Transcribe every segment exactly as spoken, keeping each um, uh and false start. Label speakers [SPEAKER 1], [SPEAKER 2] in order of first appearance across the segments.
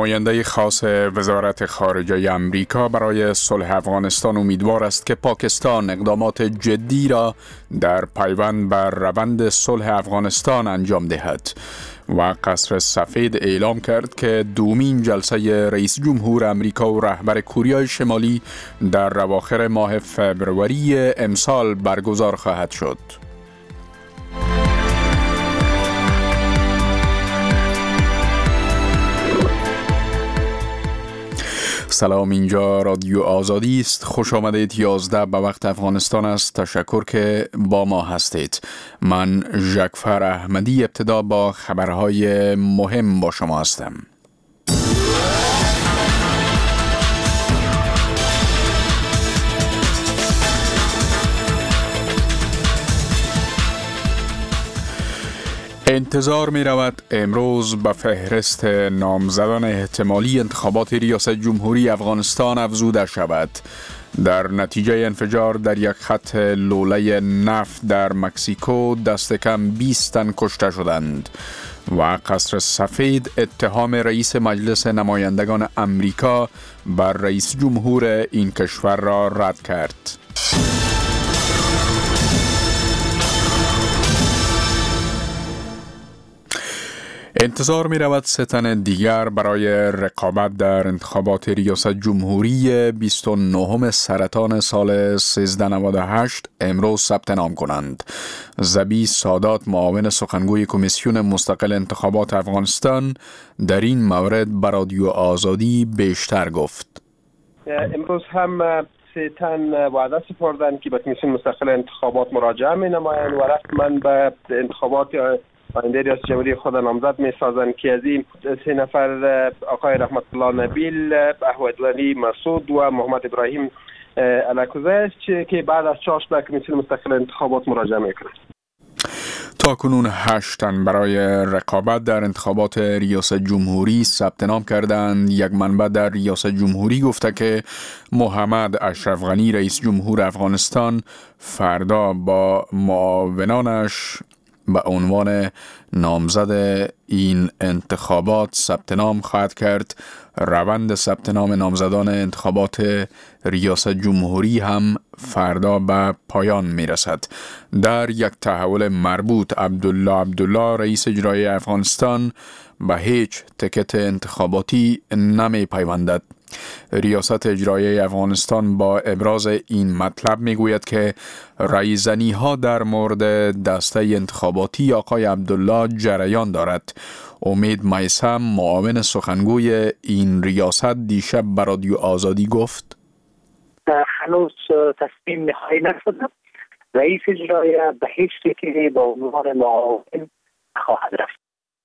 [SPEAKER 1] نماینده خاص وزارت خارجه آمریکا برای صلح افغانستان امیدوار است که پاکستان اقدامات جدی را در پیوند بر روند صلح افغانستان انجام دهد و قصر سفید اعلام کرد که دومین جلسه رئیس جمهور آمریکا و رهبر کره شمالی در اواخر ماه فوریه امسال برگزار خواهد شد. سلام، اینجا رادیو آزادی است. خوش آمدید. یازده به وقت افغانستان است. تشکر که با ما هستید. من ژکفر احمدی ابتدا با خبرهای مهم با شما هستم. انتظار می رود امروز به فهرست نامزدان احتمالی انتخابات ریاست جمهوری افغانستان افزوده شود. در نتیجه انفجار در یک خط لوله نفت در مکزیکو دست کم بیست تن کشته شدند و قصر سفید اتهام رئیس مجلس نمایندگان آمریکا بر رئیس جمهور این کشور را رد کرد. انتظار می رود سه تن دیگر برای رقابت در انتخابات ریاست جمهوری بیست و نهم سرطان سال سیزده نود و هشت امروز ثبت نام کنند. زبی سادات، معاون سخنگوی کمیسیون مستقل انتخابات افغانستان، در این مورد به رادیو آزادی بیشتر گفت.
[SPEAKER 2] امروز هم سه تن وعده سپردند که به کمیسیون مستقل انتخابات مراجعه می نمایند و رسما به انتخابات آینده ریاست جمهوری خود نامزد می سازند که از این سه نفر آقای رحمت الله نبیل، احمدولی مسعود و محمد ابراهیم الکوزه است که بعد از چاش به کمیسیون مستقل انتخابات مراجعه می کنند.
[SPEAKER 1] تا کنون هشت تن برای رقابت در انتخابات ریاست جمهوری ثبت نام کردند. یک منبع در ریاست جمهوری گفته که محمد اشرف غنی، رئیس جمهور افغانستان، فردا با معاونانش به عنوان نامزد این انتخابات ثبت نام خواهد کرد. روند ثبت نام نامزدان انتخابات ریاست جمهوری هم فردا به پایان می رسد. در یک تحول مربوط، عبدالله عبدالله، رئیس اجرایی افغانستان، به هیچ تکت انتخاباتی نمی پیوندد. ریاست اجرایی افغانستان با ابراز این مطلب می گوید که رایزنی ها در مورد دسته انتخاباتی آقای عبدالله جریان دارد. امید میثم، معاون سخنگوی این ریاست، دیشب به رادیو آزادی گفت
[SPEAKER 3] هنوز تصمیم نهایی نشده. رئیس اجرایی به هیچ تکیه با عنوان معاون خواهد رفت.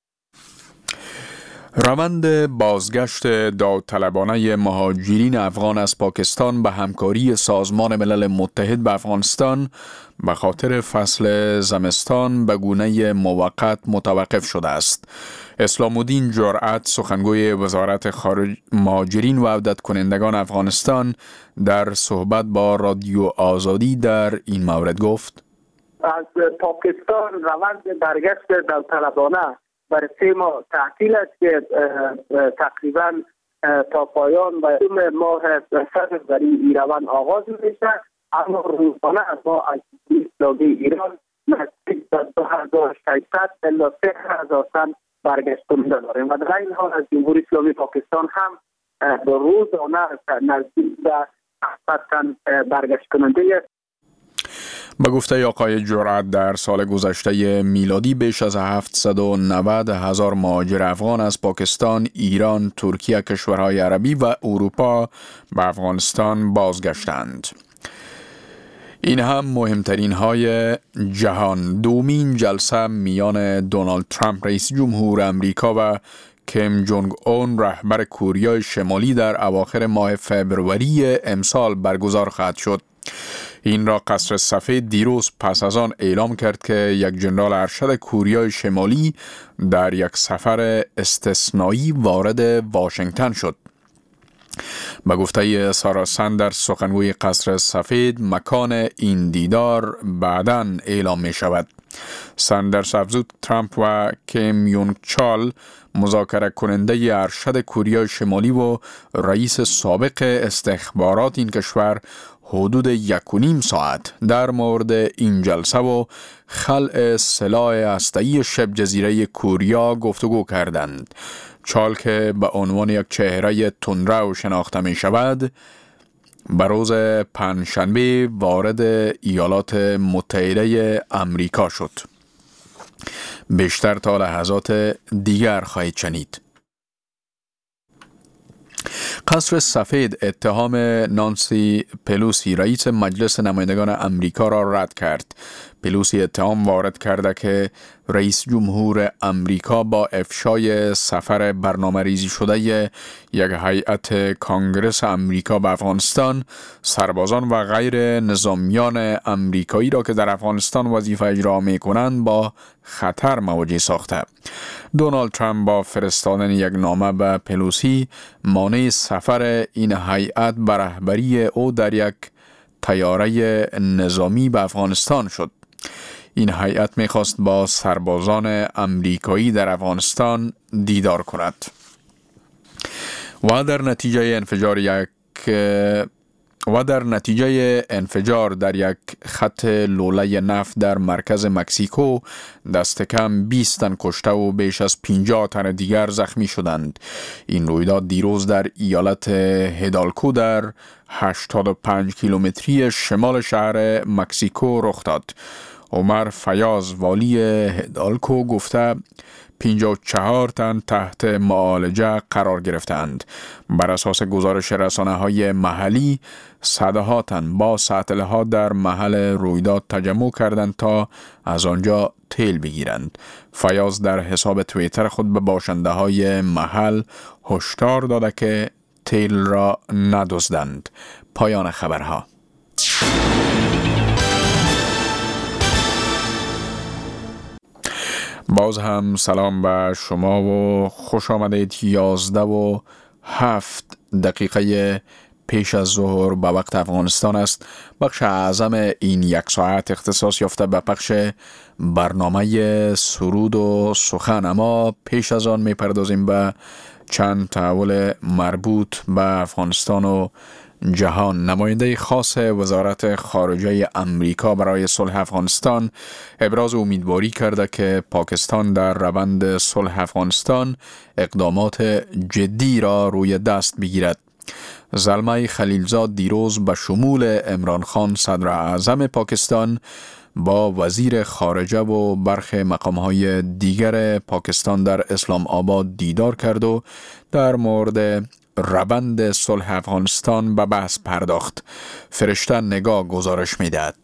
[SPEAKER 1] روند بازگشت داوطلبانه مهاجرین افغان از پاکستان به همکاری سازمان ملل متحد به افغانستان به خاطر فصل زمستان به گونه موقت متوقف شده است. اسلام الدین جرأت، سخنگوی وزارت خارج مهاجرین و عودت کنندگان افغانستان، در صحبت با رادیو آزادی در این مورد گفت:
[SPEAKER 3] از پاکستان روند برگشت داوطلبانه برای سه ماه تعطیل است که تقریبا تا پایان و دوم ماه صدر در این روند آغاز میشه. اما روزانه ما از اسلامی ایران نزدیک به دو هزار و ششصد الی سه هزار تن برگشت کننده داریم و در این حال از جمهوری اسلامی پاکستان هم به روزانه نزدیک به هفتاد تن برگشت کننده است.
[SPEAKER 1] به گفته آقای جرأت، در سال گذشته میلادی بیش از هفتصد و نود هزار مهاجر افغان از پاکستان، ایران، ترکیه، کشورهای عربی و اروپا به افغانستان بازگشتند. این هم مهمترین های جهان. دومین جلسه میان دونالد ترامپ، رئیس جمهور آمریکا، و کیم جونگ اون، رهبر کره شمالی، در اواخر ماه فوریه امسال برگزار خواهد شد. این را قصر سفید دیروز پس از آن اعلام کرد که یک جنرال ارشد کره شمالی در یک سفر استثنایی وارد واشنگتن شد. به گفته سارا سندرز، سخنگوی قصر سفید، مکان این دیدار بعداً اعلام می شود. ساندرز افزود ترامپ و کیم یونگ چال مذاکره کننده ارشد کره شمالی و رئیس سابق استخبارات این کشور حدود یک و نیم ساعت در مورد این جلسه و خلع سلاح هسته‌ای شبه جزیره کره گفتگو کردند. چال که به عنوان یک چهره تندرو شناخته می شود، به روز پنجشنبه وارد ایالات متحده امریکا شد. بیشتر تا لحظات دیگر خواهید شنید. قصر سفید اتهام نانسی پلوسی رئیس مجلس نمایندگان امریکا را رد کرد. پلوسی اتهام وارد کرده که رئیس جمهور امریکا با افشای سفر برنامه ریزی شده یک هیئت کانگرس امریکا به افغانستان، سربازان و غیر نظامیان امریکایی را که در افغانستان وظیفه اجرا می کنند با خطر مواجه ساخته. دونالد ترامپ با فرستادن یک نامه به پلوسی مانع سفر این هیئت به رهبری او در یک طیاره نظامی به افغانستان شد. این هیئت می‌خواست با سربازان امریکایی در افغانستان دیدار کند و در نتیجه انفجار یک و در نتیجه انفجار در یک خط لوله نفت در مرکز مکزیکو دست کم بیست تن کشته و بیش از پنجاه تن دیگر زخمی شدند. این رویداد دیروز در ایالت هیدالکو در هشتاد و پنج کیلومتری شمال شهر مکزیکو رخ داد. عمر فیاض والی هیدالکو گفته پنجاه و چهار تن تحت معالجه قرار گرفتند. بر اساس گزارش رسانه‌های محلی، صدها تن با سطل‌ها در محل رویداد تجمع کردند تا از آنجا تیل بگیرند. فیاض در حساب توییتر خود به باشنده‌های محل هشدار داده که تیل را ندزدند. پایان خبرها. باز هم سلام به شما و خوش آمدید. یازده و هفت دقیقه پیش از ظهر به وقت افغانستان است. بخش اعظم این یک ساعت اختصاص یافته به پخش برنامه سرود و سخن، اما پیش از آن می پردازیم به چند تحول مربوط به افغانستان و جهان. نماینده خاص وزارت خارجه امریکا برای صلح افغانستان ابراز امیدواری کرده که پاکستان در روند صلح افغانستان اقدامات جدی را روی دست بگیرد. زلمه خلیلزاد دیروز به شمول عمران خان صدر اعظم پاکستان با وزیر خارجه و برخی مقامهای دیگر پاکستان در اسلام آباد دیدار کرد و در مورد روند صلح افغانستان به بحث پرداخت. فرشته نگاه گزارش می‌دهد.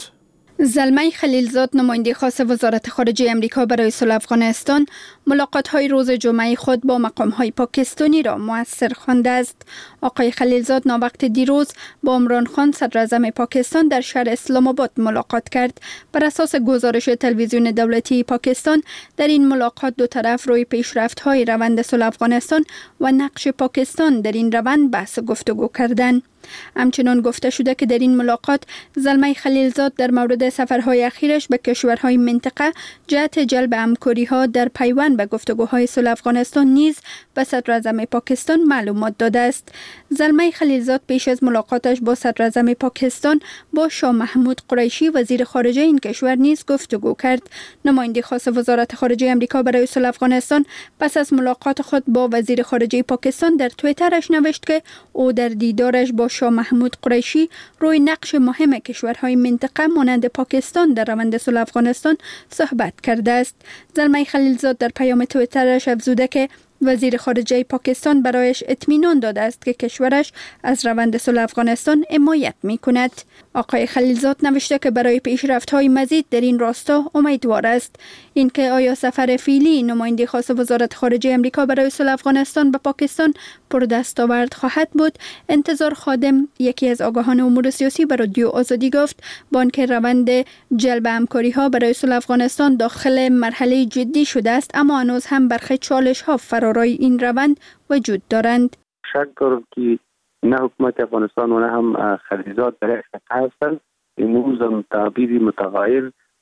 [SPEAKER 4] زلمه خلیلزاد نماینده خاص وزارت خارجه امریکا برای صلح افغانستان ملاقات‌های روز جمعه خود با مقام‌های پاکستانی را مؤثر خوانده است. آقای خلیلزاد ناوقت دیروز با عمران خان صدر اعظم پاکستان در شهر اسلام آباد ملاقات کرد. بر اساس گزارش تلویزیون دولتی پاکستان در این ملاقات دو طرف روی پیشرفت‌های روند صلح افغانستان و نقش پاکستان در این روند بحث گفتگو کردند. همچنان گفته شده که در این ملاقات زلمه خلیلزاد در مورد سفرهای اخیرش به کشورهای منطقه جهت جلب همکاری‌ها در پیوند به گفتگوهای صلح افغانستان نیز به صدر اعظم پاکستان معلومات داده است. زلمه خلیلزاد پیش از ملاقاتش با صدر اعظم پاکستان با شاه محمود قریشی وزیر خارجه این کشور نیز گفتگو کرد. نماینده خاص وزارت خارجه امریکا برای صلح افغانستان پس از ملاقات خود با وزیر خارجه پاکستان در توییترش نوشت که او در دیدارش با شاه محمود قریشی روی نقش مهم کشورهای منطقه مانند پاکستان در روند صلح افغانستان صحبت کرده است. زلمه خلیلزاد در پیام توییترش افزوده که وزیر خارجه پاکستان برایش اطمینان داده است که کشورش از روند صلح افغانستان حمایت می‌کند. آقای خلیلزاد نوشته که برای پیشرفت‌های مزید در این راستا امیدوار است. اینکه آیا سفر فعلی نماینده خاص وزارت خارجه امریکا برای صلح افغانستان به پاکستان پردستاورد خواهد بود، انتظار خادم یکی از آگاهان امور سیاسی به رادیو آزادی گفت با آنکه روند جلب همکاری‌ها برای صلح افغانستان داخل مرحله جدی شده است، اما هنوز هم برخی چالش‌ها فرارای این روند وجود دارند.
[SPEAKER 3] شک دارم که نه حکومت افغانستان و نه هم خلیلزاد در خطر هستند. امروز هم تعبیر متغیر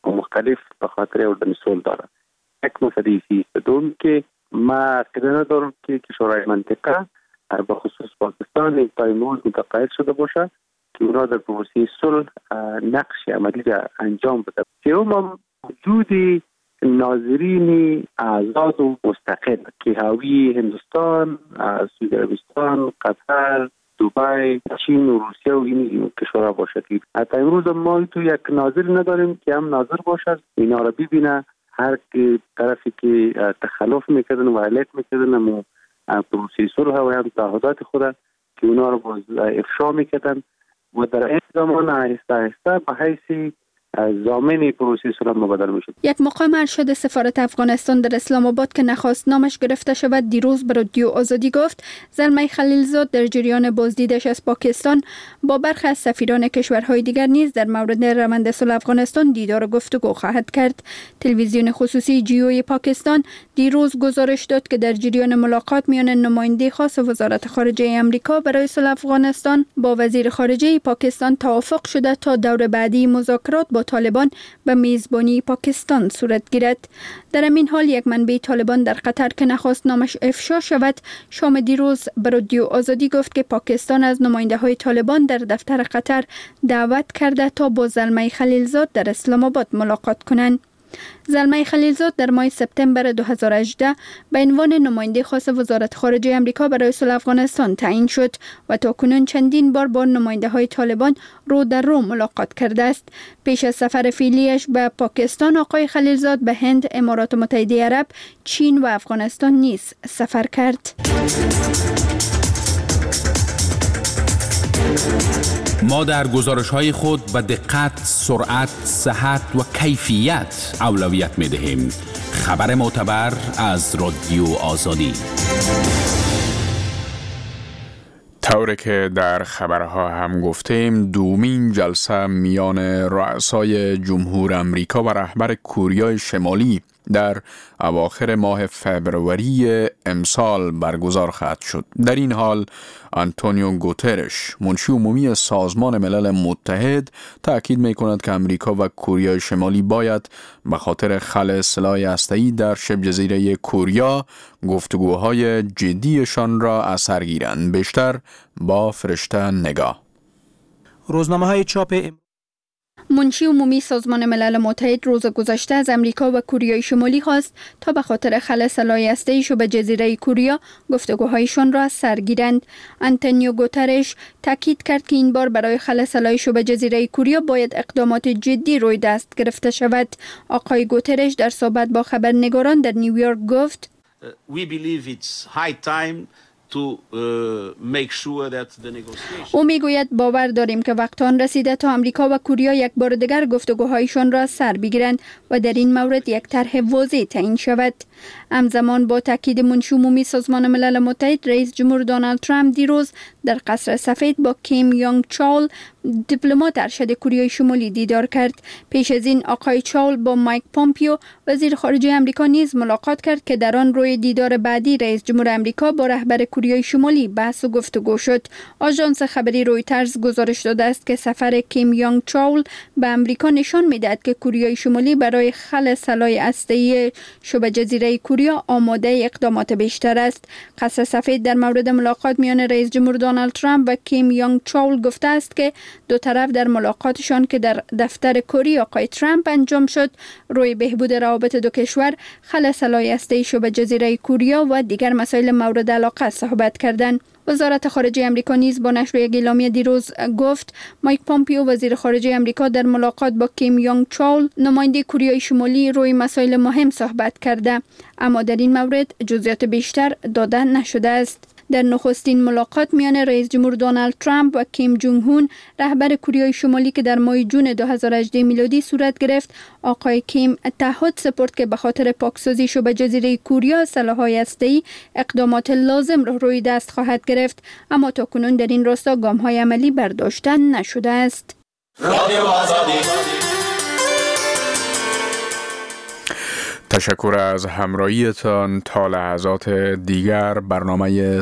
[SPEAKER 3] مختلف به خاطر اردن صلح داره. یک مسئله است. دوم که ما عقیده ندارم که کشورهای منطقه به خصوص پاکستان تا امروز متقاعد شده باشه که اونا در پروسه صلح نقش عملی را انجام بده. سوم هم وجود ناظرین آزاد و مستقل که حاوی هندوستان، سعودی عربستان، قطر، دبی، چین و روسیه و این کشورها باشه. حتی امروز ما تو یک ناظر نداریم که هم ناظر باشه اینا را ببینه. هر طرفی که تخلف میکردن و وایلیت میکردن هم پروسه صلح و هم تعهدات خود که اونا رو باز افشا میکردن و در این زمان آهسته آهسته به حیث ضامن پروسه صلح مبادله میشد.
[SPEAKER 4] یک مقام ارشد سفارت افغانستان در اسلام آباد که نخواست نامش گرفته شود دیروز به رادیو آزادی گفت زلمه خلیلزاد در جریان بازدیدش از پاکستان با برخی از سفیران کشورهای دیگر نیز در مورد روند صلح افغانستان دیدار و گفتگو خواهد کرد. تلویزیون خصوصی جیوی پاکستان دیروز گزارش داد که در جریان ملاقات میان نماینده خاص وزارت خارجه آمریکا برای صلح افغانستان با وزیر خارجه پاکستان توافق شده تا دور بعدی مذاکرات با طالبان به میزبانی پاکستان صورت گیرد. در همین حال یک منبع طالبان در قطر که نخواست نامش افشا شود شام دیروز به رادیو آزادی گفت که پاکستان از نماینده های طالبان در دفتر قطر دعوت کرده تا با زلمه خلیلزاد در اسلام آباد ملاقات کنند. زلمه خلیلزاد در ماه سپتامبر دو هزار و هجده به عنوان نماینده خاص وزارت خارجه آمریکا برای صلح افغانستان تعیین شد و تاکنون چندین بار با نماینده های طالبان رو در رو ملاقات کرده است. پیش از سفر فعلیش به پاکستان آقای خلیلزاد به هند، امارات متحده عرب، چین و افغانستان نیز سفر کرد.
[SPEAKER 5] ما در گزارش‌های خود به دقت، سرعت، صحت و کیفیت اولویت می‌دهیم. خبر معتبر از رادیو آزادی.
[SPEAKER 1] طوری که در خبرها هم گفتیم دومین جلسه میان رؤسای جمهور آمریکا و رهبر کره شمالی در اواخر ماه فبروری امسال برگزار خواهد شد. در این حال آنتونیو گوترش منشی عمومی سازمان ملل متحد تاکید می کند که آمریکا و کره شمالی باید به خاطر خلع سلاح هسته‌ای در شبه جزیره کره گفتگوهای جدیشان را اثر گیرند. بیشتر با فرشته نگاه.
[SPEAKER 6] روزنامه‌های چاپ
[SPEAKER 4] منشی عمومی سازمان ملل متحد روز گذشته از امریکا و کره شمالی خواست تا به خاطر خلع سلاح هسته‌ای شبه جزیره کره گفتگوهایشان را سر گیرند. آنتونیو گوترش تاکید کرد که این بار برای خلع سلاح شبه جزیره کره باید اقدامات جدی روی دست گرفته شود. آقای گوترش در صحبت با خبرنگاران در نیویورک گفت
[SPEAKER 7] We believe it's high time to uh, make sure that the negotiations
[SPEAKER 4] او میگوید باور داریم که وقت آن رسیده تا آمریکا و کره یک بار دیگر گفتگوهایشان را سر بگیرند و در این مورد یک طرح واضح تعیین شود. همزمان با تاکید منشی عمومی سازمان ملل متحد رئیس جمهور دونالد ترامپ دیروز در قصر سفید با کیم یونگ چول دیپلمات ارشد کره شمالی دیدار کرد. پیش از این آقای چول با مایک پومپیو وزیر خارجه آمریکا نیز ملاقات کرد که در آن روی دیدار بعدی رئیس جمهور آمریکا با رهبر کره شمالی بحث و گفتگو شد. آژانس خبری رویترز گزارش داده است که سفر کیم یونگ چول به آمریکا نشان می‌دهد که کره شمالی برای خلع سلاح هسته‌ای شبه جزیره کره آماده اقدامات بیشتر است. قصر سفید در مورد ملاقات میان رئیس جمهور دونالد ترامپ و کیم یونگ چول گفته است که دو طرف در ملاقاتشان که در دفتر کره آقای ترامپ انجام شد روی بهبود روابط دو کشور، خلع سلاح هسته‌ای شبه جزیره کره و دیگر مسائل مورد علاقه صحبت کردند. وزارت خارجه آمریکا نیز با نشر یک اعلامیه دیروز گفت مایک پومپیو وزیر خارجه آمریکا در ملاقات با کیم یونگ چول نماینده کره شمالی روی مسائل مهم صحبت کرده، اما در این مورد جزئیات بیشتر داده نشده است. در نخستین ملاقات میان رئیس جمهور دونالد ترامپ و کیم جونگ هون رهبر کره شمالی که در ماه جون دو هزار و هجده میلادی صورت گرفت، آقای کیم تعهد سپرد که به خاطر پاکسازی شبه جزیره کره سلاح‌های هسته‌ای اقدامات لازم را روی دست خواهد گرفت، اما تاکنون در این راستا گام‌های عملی برداشته نشده است.
[SPEAKER 1] تشکر از همراهیتان. تا لحظات دیگر برنامه